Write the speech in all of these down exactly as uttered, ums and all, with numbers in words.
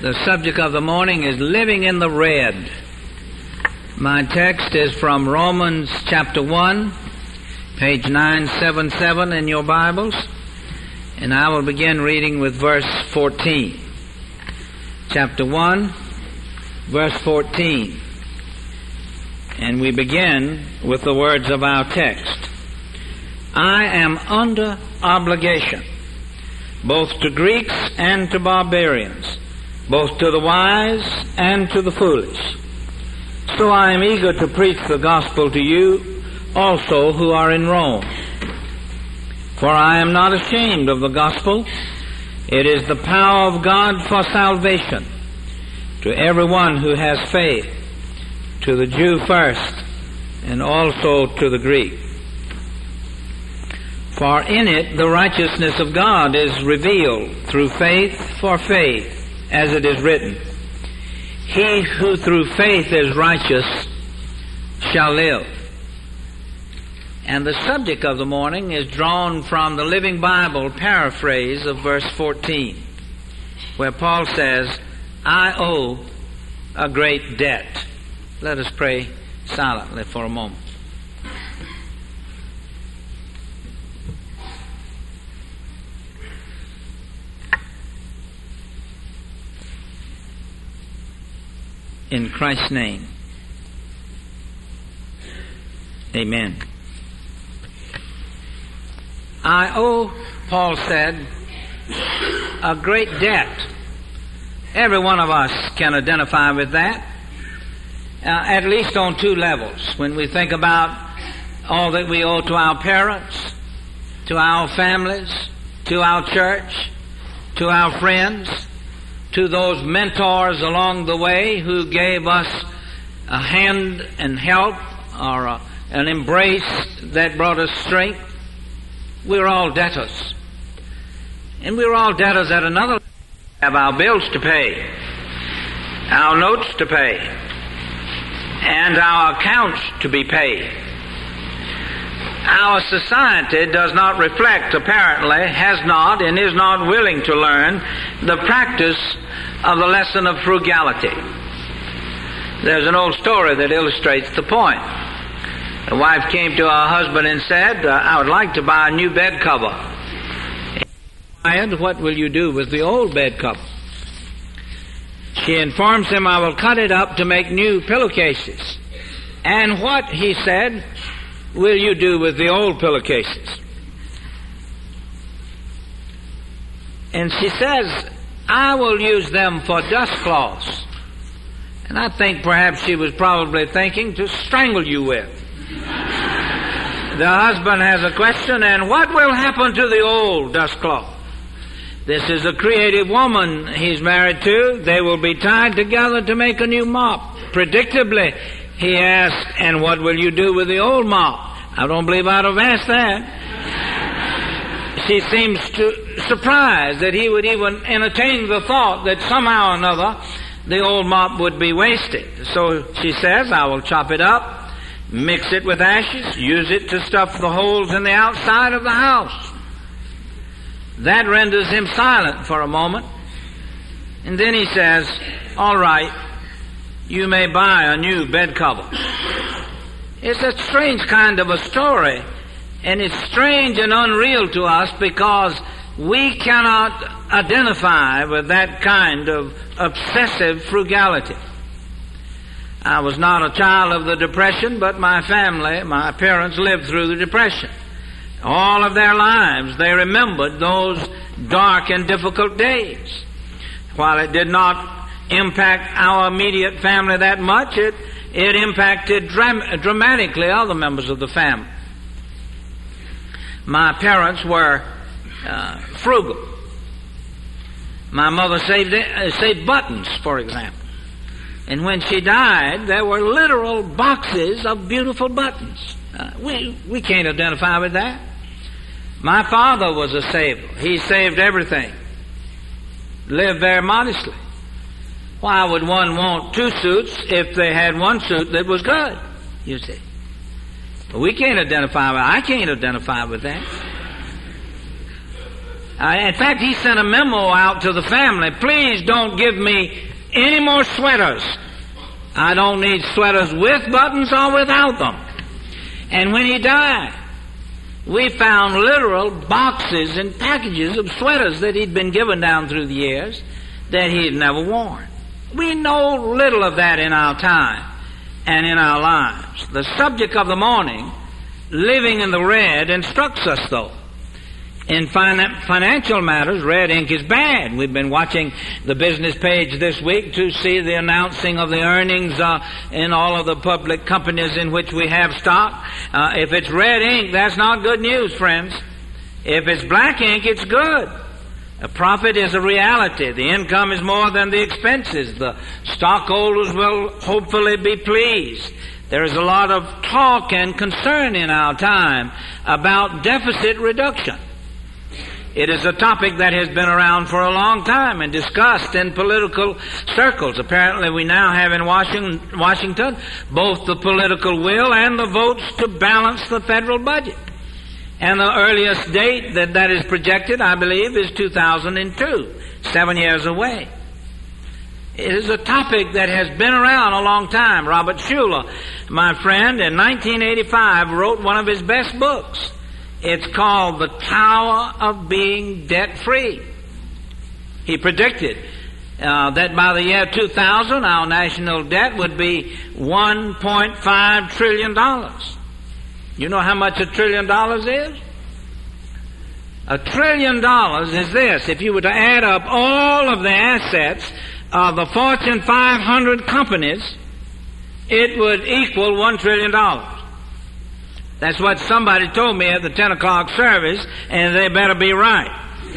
The subject of the morning is living in the red. My text is from Romans chapter one, page nine seventy-seven in your Bibles, and I will begin reading with verse fourteen. Chapter one, verse fourteen. And we begin with the words of our text. I am under obligation, both to Greeks and to barbarians, both to the wise and to the foolish. So I am eager to preach the gospel to you also who are in Rome. For I am not ashamed of the gospel. It is the power of God for salvation to everyone who has faith, to the Jew first, and also to the Greek. For in it the righteousness of God is revealed through faith for faith, as it is written, he who through faith is righteous shall live. And the subject of the morning is drawn from the Living Bible paraphrase of verse fourteen, where Paul says, I owe a great debt. Let us pray silently for a moment. In Christ's name, amen. I owe, Paul said, a great debt. Every one of us can identify with that, uh, at least on two levels. When we think about all that we owe to our parents, to our families, to our church, to our friends, to those mentors along the way who gave us a hand and help or a, an embrace that brought us strength. We're all debtors. And we're all debtors at another level. We have our bills to pay, our notes to pay, and our accounts to be paid. Our society does not reflect, apparently, has not, and is not willing to learn the practice of the lesson of frugality. There's an old story that illustrates the point. The wife came to her husband and said, uh, I would like to buy a new bed cover. He inquired, what will you do with the old bed cover? She informs him, I will cut it up to make new pillowcases. And what, he said, will you do with the old pillowcases? And she says, I will use them for dust cloths. And I think perhaps she was probably thinking to strangle you with. The husband has a question, and what will happen to the old dust cloth? This is a creative woman he's married to. They will be tied together to make a new mop. Predictably, he asked, and what will you do with the old mop? I don't believe I'd have asked that. She seems to surprised that he would even entertain the thought that somehow or another the old mop would be wasted. So she says, I will chop it up, mix it with ashes, use it to stuff the holes in the outside of the house. That renders him silent for a moment. And then he says, all right, you may buy a new bed cover. It's a strange kind of a story, and it's strange and unreal to us because we cannot identify with that kind of obsessive frugality. I was not a child of the Depression, but my family, my parents lived through the Depression. All of their lives they remembered those dark and difficult days. While it did not impact our immediate family that much, it, it impacted dram- dramatically other members of the family. My parents were uh, frugal. My mother saved, uh, saved buttons, for example. And when she died, there were literal boxes of beautiful buttons. Uh, we, we can't identify with that. My father was a saver. He saved everything. Lived very modestly. Why would one want two suits if they had one suit that was good, you see? But we can't identify with, I can't identify with that. Uh, in fact, he sent a memo out to the family. Please don't give me any more sweaters. I don't need sweaters with buttons or without them. And when he died, we found literal boxes and packages of sweaters that he'd been given down through the years that he had never worn. We know little of that in our time and in our lives. The subject of the morning, living in the red, instructs us, though. In fin- financial matters, red ink is bad. We've been watching the business page this week to see the announcing of the earnings uh, in all of the public companies in which we have stock. Uh, if it's red ink, that's not good news, friends. If it's black ink, it's good. A profit is a reality. The income is more than the expenses. The stockholders will hopefully be pleased. There is a lot of talk and concern in our time about deficit reduction. It is a topic that has been around for a long time and discussed in political circles. Apparently we now have in Washington, Washington both the political will and the votes to balance the federal budget. And the earliest date that that is projected, I believe, is two thousand two, seven years away. It is a topic that has been around a long time. Robert Schuller, my friend, in nineteen eighty-five wrote one of his best books. It's called The Tower of Being Debt-Free. He predicted uh, that by the year two thousand, our national debt would be one point five trillion dollars. You know how much a trillion dollars is? A trillion dollars is this. If you were to add up all of the assets of the Fortune five hundred companies, it would equal one trillion dollars. That's what somebody told me at the ten o'clock service, and they better be right.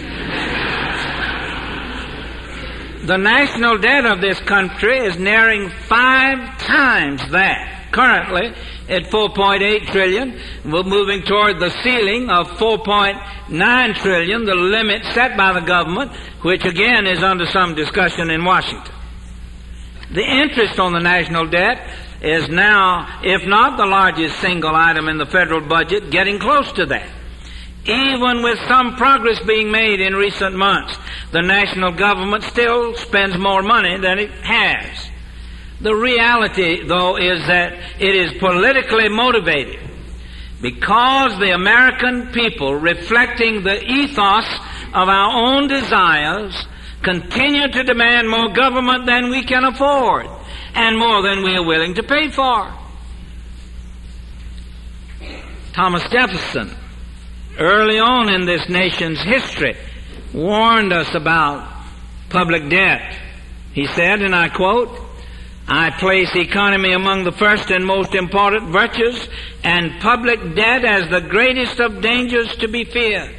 The national debt of this country is nearing five times that. Currently, at four point eight trillion dollars, we're moving toward the ceiling of four point nine trillion dollars, the limit set by the government, which again is under some discussion in Washington. The interest on the national debt is now, if not the largest single item in the federal budget, getting close to that. Even with some progress being made in recent months, the national government still spends more money than it has. The reality, though, is that it is politically motivated because the American people, reflecting the ethos of our own desires, continue to demand more government than we can afford and more than we are willing to pay for. Thomas Jefferson, early on in this nation's history, warned us about public debt. He said, and I quote, "I place economy among the first and most important virtues, and public debt as the greatest of dangers to be feared.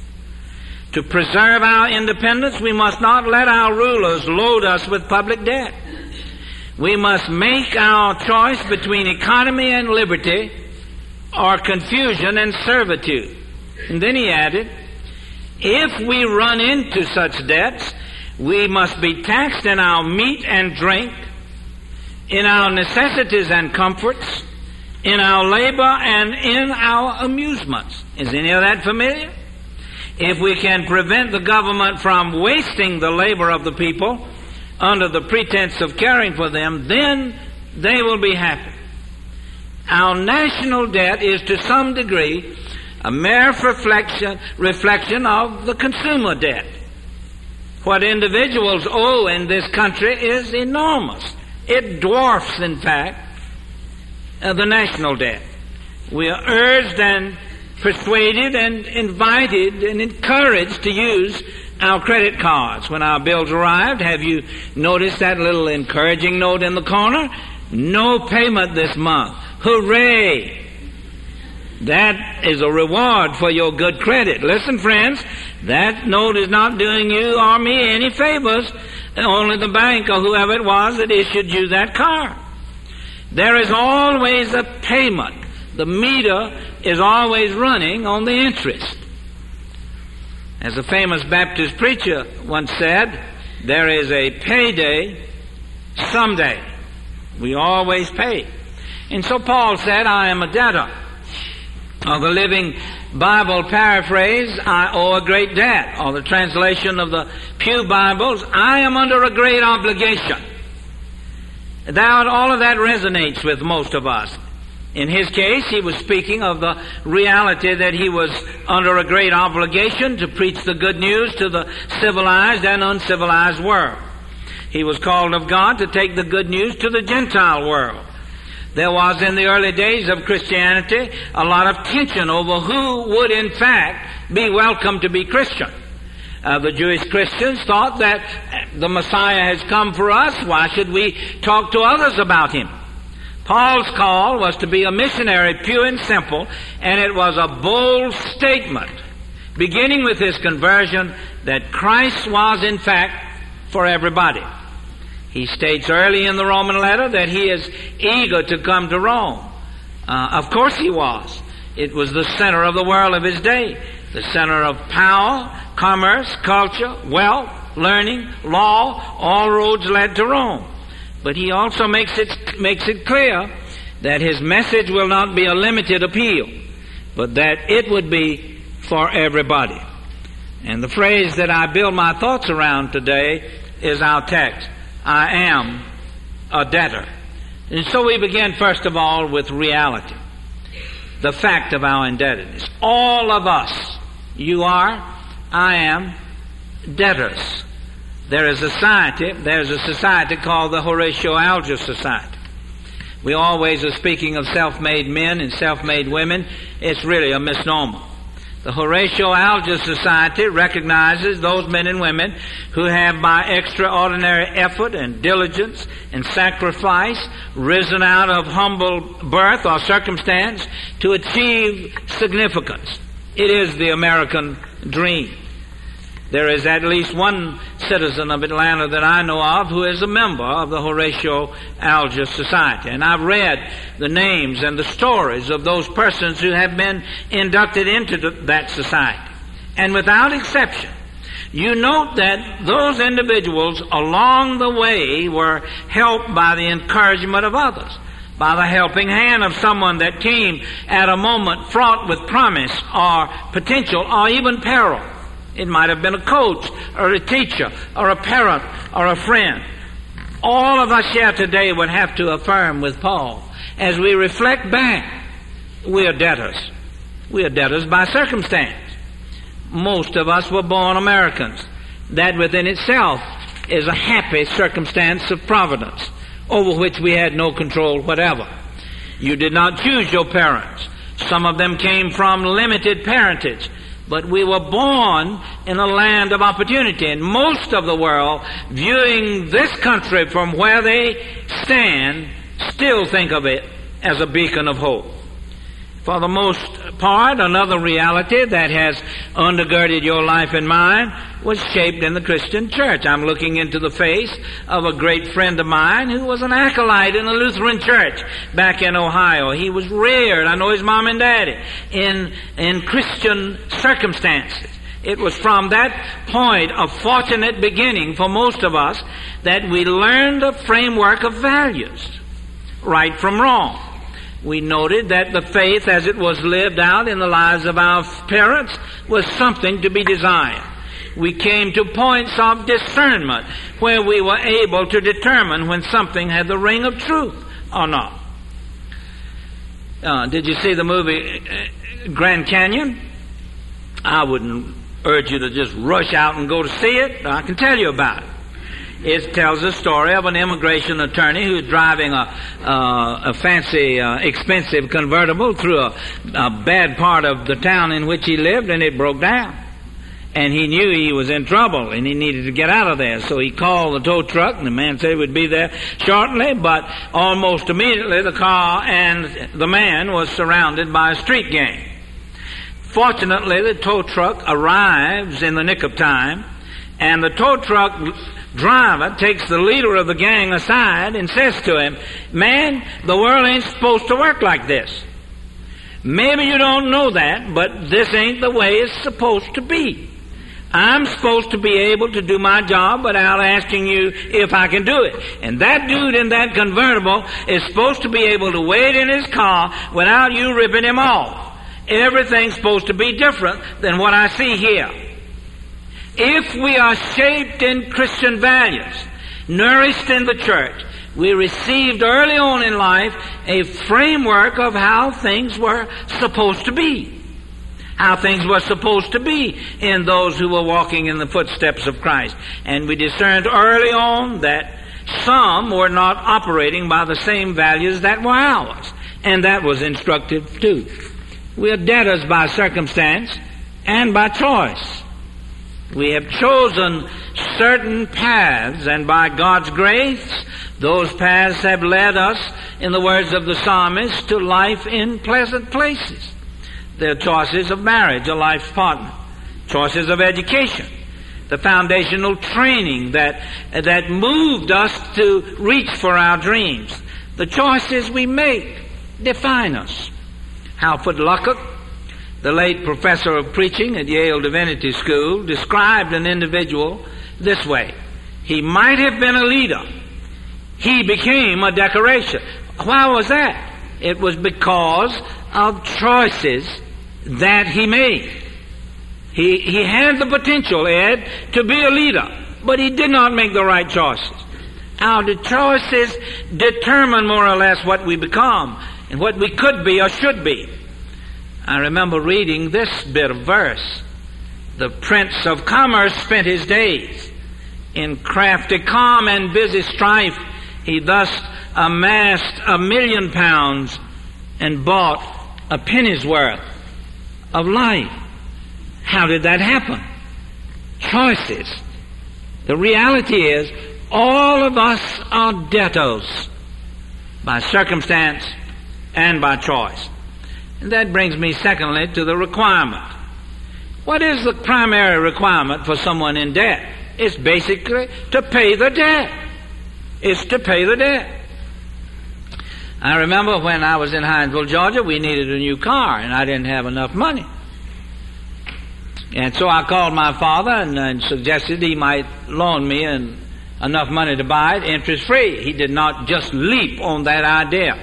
To preserve our independence, we must not let our rulers load us with public debt. We must make our choice between economy and liberty, or confusion and servitude." And then he added, "If we run into such debts, we must be taxed in our meat and drink, in our necessities and comforts, in our labor and in our amusements." Is any of that familiar? If we can prevent the government from wasting the labor of the people under the pretense of caring for them, then they will be happy. Our national debt is to some degree a mere reflection, reflection of the consumer debt. What individuals owe in this country is enormous. It dwarfs, in fact, uh, the national debt. We are urged and persuaded and invited and encouraged to use our credit cards. When our bills arrived, have you noticed that little encouraging note in the corner? No payment this month. Hooray! That is a reward for your good credit. Listen, friends, that note is not doing you or me any favors. Only the bank or whoever it was that issued you that card. There is always a payment. The meter is always running on the interest. As a famous Baptist preacher once said, there is a payday someday. We always pay. And so Paul said, I am a debtor. Or the Living Bible paraphrase, I owe a great debt. Or the translation of the Pew Bibles, I am under a great obligation. That, all of that resonates with most of us. In his case, he was speaking of the reality that he was under a great obligation to preach the good news to the civilized and uncivilized world. He was called of God to take the good news to the Gentile world. There was in the early days of Christianity a lot of tension over who would in fact be welcome to be Christian. Uh, the Jewish Christians thought that the Messiah has come for us. Why should we talk to others about him? Paul's call was to be a missionary, pure and simple, and it was a bold statement, beginning with his conversion, that Christ was in fact for everybody. He states early in the Roman letter that he is eager to come to Rome. Uh, of course he was. It was the center of the world of his day, the center of power, commerce, culture, wealth, learning, law. All roads led to Rome. But he also makes it makes it clear that his message will not be a limited appeal, but that it would be for everybody. And the phrase that I build my thoughts around today is our text. I am a debtor. And so we begin first of all with reality, the fact of our indebtedness. All of us, you are, I am, debtors. There is a society, there's a society called the Horatio Alger Society. We always are speaking of self-made men and self-made women. It's really a misnomer. The Horatio Alger Society recognizes those men and women who have by extraordinary effort and diligence and sacrifice risen out of humble birth or circumstance to achieve significance. It is the American dream. There is at least one citizen of Atlanta that I know of who is a member of the Horatio Alger Society. And I've read the names and the stories of those persons who have been inducted into the, that society. And without exception, you note that those individuals along the way were helped by the encouragement of others, by the helping hand of someone that came at a moment fraught with promise or potential or even peril. It might have been a coach or a teacher or a parent or a friend. All of us here today would have to affirm with Paul, as we reflect back, we are debtors. We are debtors by circumstance. Most of us were born Americans. That within itself is a happy circumstance of providence over which we had no control whatever. You did not choose your parents. Some of them came from limited parentage. But we were born in a land of opportunity, and most of the world, viewing this country from where they stand, still think of it as a beacon of hope. For the most part, another reality that has undergirded your life and mine was shaped in the Christian church. I'm looking into the face of a great friend of mine who was an acolyte in a Lutheran church back in Ohio. He was reared, I know his mom and daddy, in, in Christian circumstances. It was from that point of fortunate beginning for most of us that we learned a framework of values, right from wrong. We noted that the faith as it was lived out in the lives of our parents was something to be desired. We came to points of discernment where we were able to determine when something had the ring of truth or not. Uh, did you see the movie Grand Canyon? I wouldn't urge you to just rush out and go to see it. I can tell you about it. It tells the story of an immigration attorney who's driving a, uh, a fancy, uh, expensive convertible through a, a bad part of the town in which he lived, and it broke down. And he knew he was in trouble, and he needed to get out of there. So he called the tow truck, and the man said he would be there shortly, but almost immediately the car and the man was surrounded by a street gang. Fortunately, the tow truck arrives in the nick of time, and the tow truck driver takes the leader of the gang aside and says to him, "Man, the world ain't supposed to work like this. Maybe you don't know that, but this ain't the way it's supposed to be. I'm supposed to be able to do my job without asking you if I can do it. And that dude in that convertible is supposed to be able to wait in his car without you ripping him off. Everything's supposed to be different than what I see here. If we are shaped in Christian values, nourished in the church, we received early on in life a framework of how things were supposed to be. How things were supposed to be in those who were walking in the footsteps of Christ. And we discerned early on that some were not operating by the same values that were ours. And that was instructive too. We are debtors by circumstance and by choice. We have chosen certain paths, and by God's grace, those paths have led us, in the words of the psalmist, to life in pleasant places. They're choices of marriage, a life partner, choices of education, the foundational training that, that moved us to reach for our dreams. The choices we make define us. Halford Luckett, the late professor of preaching at Yale Divinity School, described an individual this way: he might have been a leader. He became a decoration. Why was that? It was because of choices that he made. He, he had the potential, Ed, to be a leader, but he did not make the right choices. Our choices determine more or less what we become and what we could be or should be. I remember reading this bit of verse. The Prince of Commerce spent his days in crafty calm and busy strife. He thus amassed a million pounds and bought a penny's worth of life. How did that happen? Choices. The reality is, all of us are debtors by circumstance and by choice. And that brings me, secondly, to the requirement. What is the primary requirement for someone in debt? It's basically to pay the debt. It's to pay the debt. I remember when I was in Hinesville, Georgia, we needed a new car, and I didn't have enough money. And so I called my father and, and suggested he might loan me an, enough money to buy it interest-free. He did not just leap on that idea.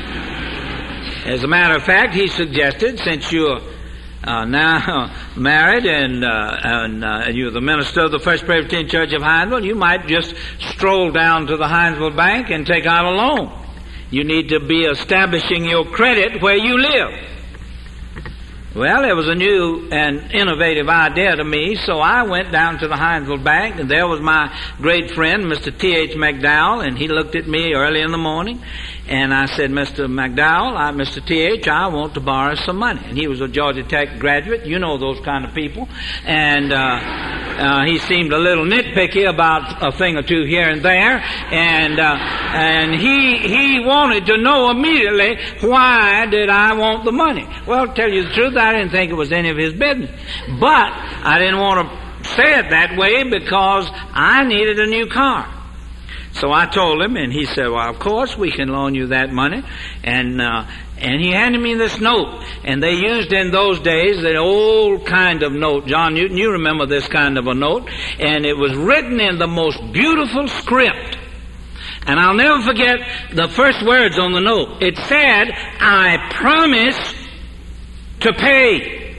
As a matter of fact, he suggested, since you're uh, now married and, uh, and uh, you're the minister of the First Presbyterian Church of Hinesville, you might just stroll down to the Hinesville Bank and take out a loan. You need to be establishing your credit where you live. Well, it was a new and innovative idea to me, so I went down to the Hinesville Bank, and there was my great friend, Mister T H McDowell, and he looked at me early in the morning, and I said, Mister McDowell, I, Mister T H, I want to borrow some money. And he was a Georgia Tech graduate. You know those kind of people. And uh, uh, he seemed a little nitpicky about a thing or two here and there, and uh, and he he wanted to know immediately, why did I want the money? Well, to tell you the truth, I didn't think it was any of his business. But I didn't want to say it that way because I needed a new car. So I told him, and he said, well, of course, we can loan you that money. And uh, and he handed me this note. And they used in those days the old kind of note. John Newton, you remember this kind of a note. And it was written in the most beautiful script. And I'll never forget the first words on the note. It said, I promise to pay.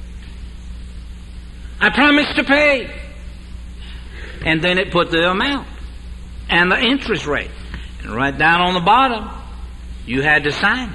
I promise to pay. And then it put the amount and the interest rate. And right down on the bottom, you had to sign.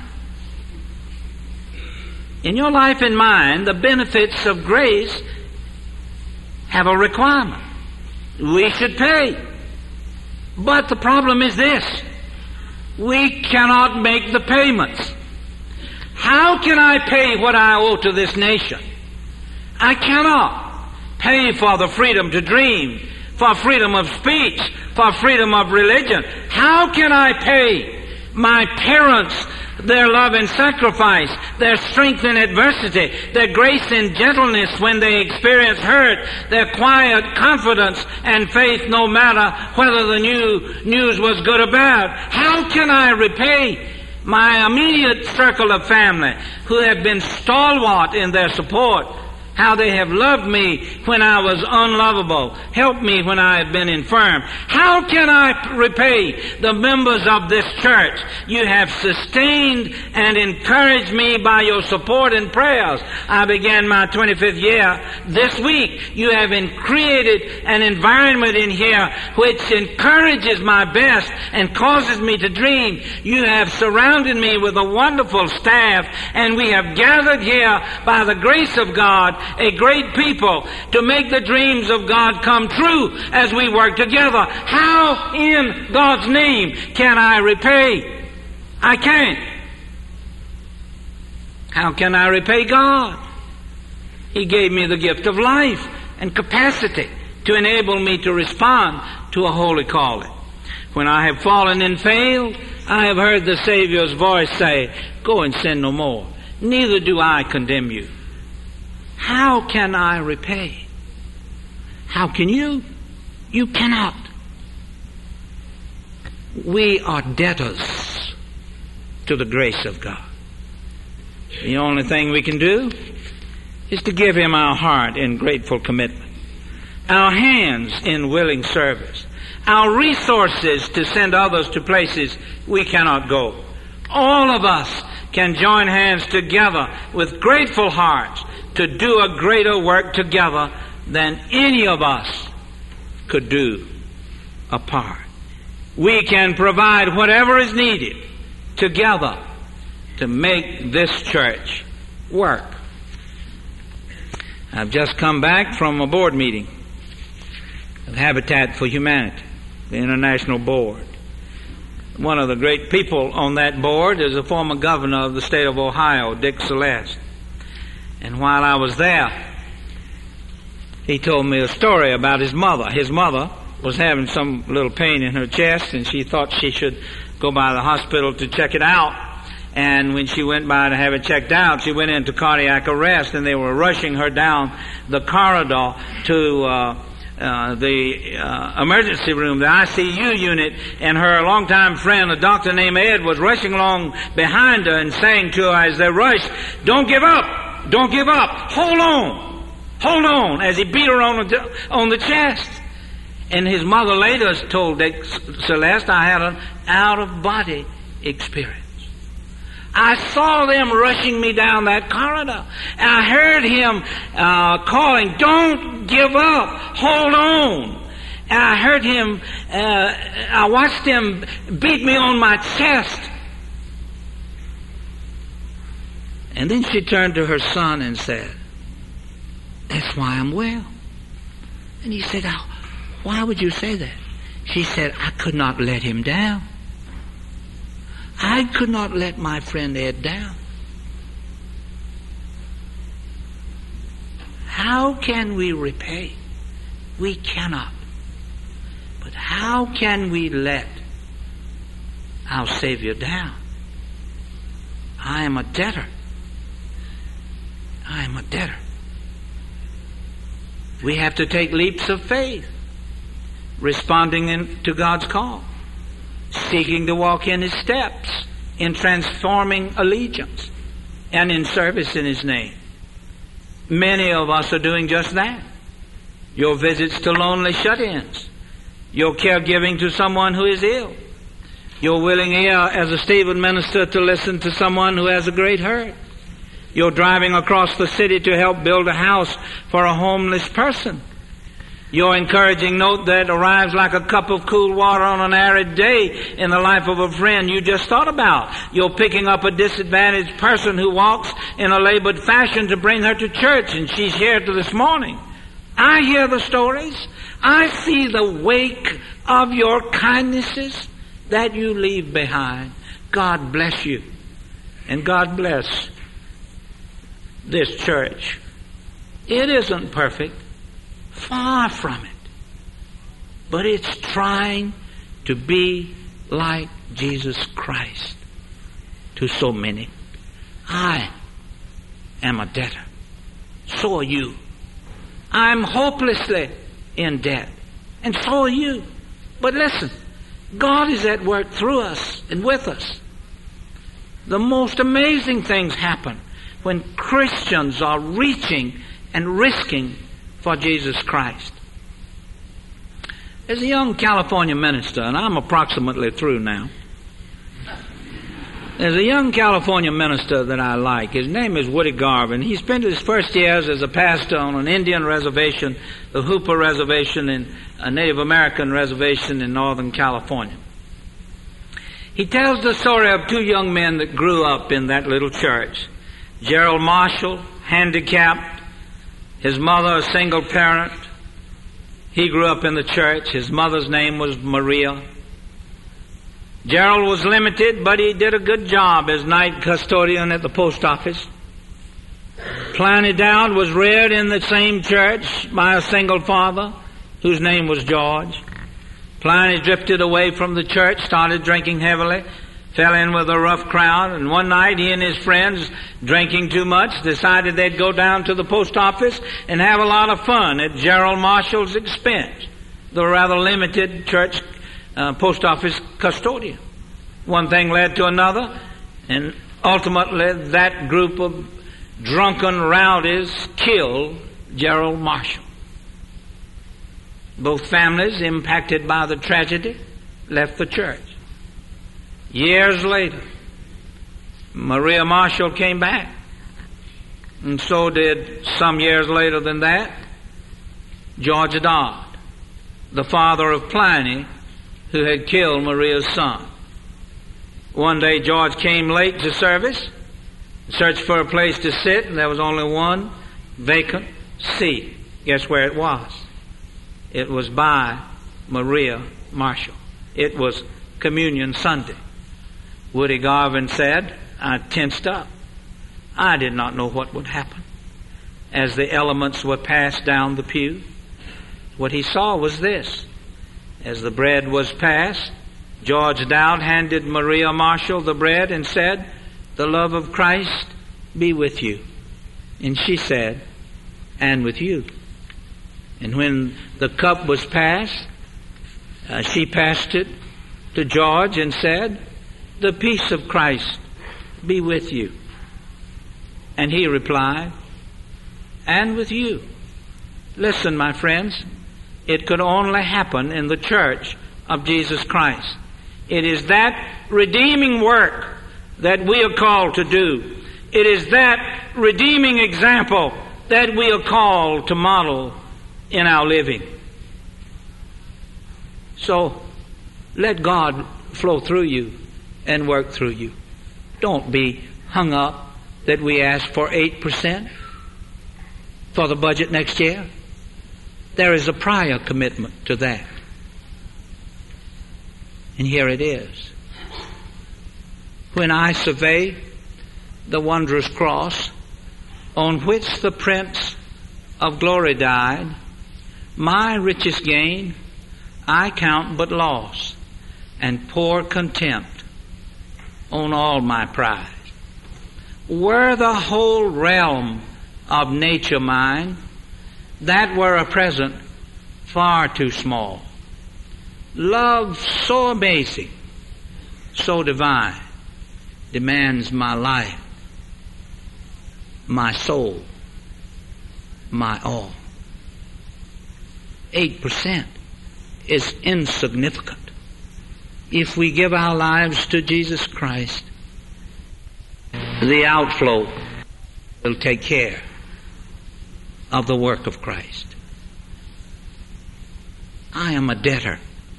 In your life and mine, the benefits of grace have a requirement. We should pay. But the problem is this: we cannot make the payments. How can I pay what I owe to this nation? I cannot pay for the freedom to dream, for freedom of speech, for freedom of religion. How can I pay my parents their love and sacrifice, their strength in adversity, their grace and gentleness when they experience hurt, their quiet confidence and faith no matter whether the new news was good or bad? How can I repay my immediate circle of family who have been stalwart in their support how they have loved me when I was unlovable, helped me when I have been infirm. How can I repay the members of this church? You have sustained and encouraged me by your support and prayers. I began my twenty-fifth year this week. You have created an environment in here which encourages my best and causes me to dream. You have surrounded me with a wonderful staff, and we have gathered here by the grace of God, a great people, to make the dreams of God come true as we work together. How in God's name can I repay? I can't. How can I repay God? He gave me the gift of life and capacity to enable me to respond to a holy calling. When I have fallen and failed, I have heard the Savior's voice say, "Go and sin no more. Neither do I condemn you." How can I repay? How can you? You cannot. We are debtors to the grace of God. The only thing we can do is to give Him our heart in grateful commitment, our hands in willing service, our resources to send others to places we cannot go. All of us can join hands together with grateful hearts to do a greater work together than any of us could do apart. We can provide whatever is needed together to make this church work. I've just come back from a board meeting of Habitat for Humanity, the international board. One of the great people on that board is a former governor of the state of Ohio, Dick Celeste. And while I was there, he told me a story about his mother. His mother was having some little pain in her chest, and she thought she should go by the hospital to check it out. And when she went by to have it checked out, she went into cardiac arrest, and they were rushing her down the corridor to uh, uh, the uh, emergency room, the I C U unit, and her longtime friend, a doctor named Ed, was rushing along behind her and saying to her as they rushed, "Don't give up! Don't give up! Hold on! Hold on!" as he beat her on the, on the chest. And his mother later told Dick Celeste, "I had an out-of-body experience. I saw them rushing me down that corridor. And I heard him uh, calling, 'Don't give up. Hold on.' And I heard him, uh, I watched him beat me on my chest." And then she turned to her son and said, "That's why I'm well." And he said, "Oh, why would you say that?" She said, "I could not let him down. I could not let my friend Ed down." How can we repay? We cannot. But how can we let our Savior down? I am a debtor. I am a debtor. We have to take leaps of faith, responding in, to God's call, seeking to walk in His steps, in transforming allegiance, and in service in His name. Many of us are doing just that. Your visits to lonely shut-ins, your caregiving to someone who is ill, your willing ear as a stable minister to listen to someone who has a great hurt, your driving across the city to help build a house for a homeless person, your encouraging note that arrives like a cup of cool water on an arid day in the life of a friend you just thought about. You're picking up a disadvantaged person who walks in a labored fashion to bring her to church, and she's here to this morning. I hear the stories. I see the wake of your kindnesses that you leave behind. God bless you. And God bless this church. It isn't perfect. Far from it. But it's trying to be like Jesus Christ to so many. I am a debtor. So are you. I'm hopelessly in debt. And so are you. But listen, God is at work through us and with us. The most amazing things happen when Christians are reaching and risking for Jesus Christ. There's a young California minister, and I'm approximately through now. There's a young California minister that I like. His name is Woody Garvin. He spent his first years as a pastor on an Indian reservation, the Hooper Reservation, in a Native American reservation in Northern California. He tells the story of two young men that grew up in that little church. Gerald Marshall, handicapped, his mother a single parent. He grew up in the church. His mother's name was Maria. Gerald was limited, but he did a good job as night custodian at the post office. Pliny Dowd was reared in the same church by a single father whose name was George. Pliny drifted away from the church, started drinking heavily, fell in with a rough crowd, and one night he and his friends, drinking too much, decided they'd go down to the post office and have a lot of fun at Gerald Marshall's expense, the rather limited church Uh, post office custodian. One thing led to another, and ultimately that group of drunken rowdies killed Gerald Marshall. Both families, impacted by the tragedy, left the church. Years later, Maria Marshall came back, and so did, some years later than that, George Dodd, the father of Pliny, who had killed Maria's son. One day George came late to service, searched for a place to sit, and there was only one vacant seat. Guess where it was? It was by Maria Marshall. It was Communion Sunday. Woody Garvin said, I tensed up. I did not know what would happen. As the elements were passed down the pew, what he saw was this. As the bread was passed, George Dowd handed Maria Marshall the bread and said, the love of Christ be with you. And she said, and with you. And when the cup was passed, uh, she passed it to George and said, the peace of Christ be with you. And he replied, and with you. Listen, my friends, it could only happen in the church of Jesus Christ. It is that redeeming work that we are called to do. It is that redeeming example that we are called to model in our living. So, let God flow through you and work through you. Don't be hung up that we ask for eight percent for the budget next year. There is a prior commitment to that. And here it is. When I survey the wondrous cross on which the Prince of Glory died, my richest gain I count but loss, and pour contempt on all my pride. Were the whole realm of nature mine, that were a present far too small. Love so amazing, so divine, demands my life, my soul, my all. Eight percent is insignificant. If we give our lives to Jesus Christ, the outflow will take care of the work of Christ. I am a debtor,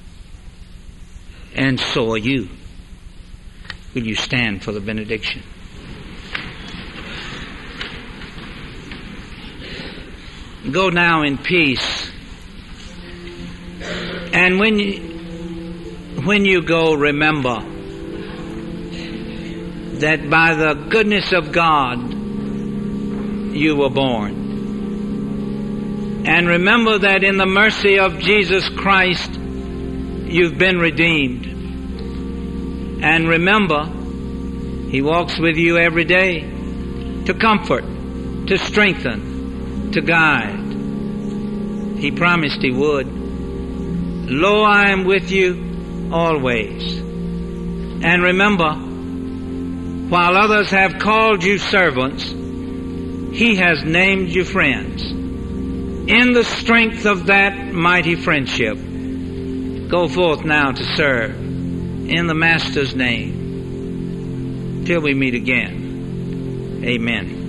and so are you. Will you stand for the benediction? Go now in peace, and when you, when you go, remember that by the goodness of God you were born. And remember that in the mercy of Jesus Christ, you've been redeemed. And remember, He walks with you every day to comfort, to strengthen, to guide. He promised He would. Lo, I am with you always. And remember, while others have called you servants, He has named you friends. In the strength of that mighty friendship, go forth now to serve in the Master's name. Till we meet again. Amen.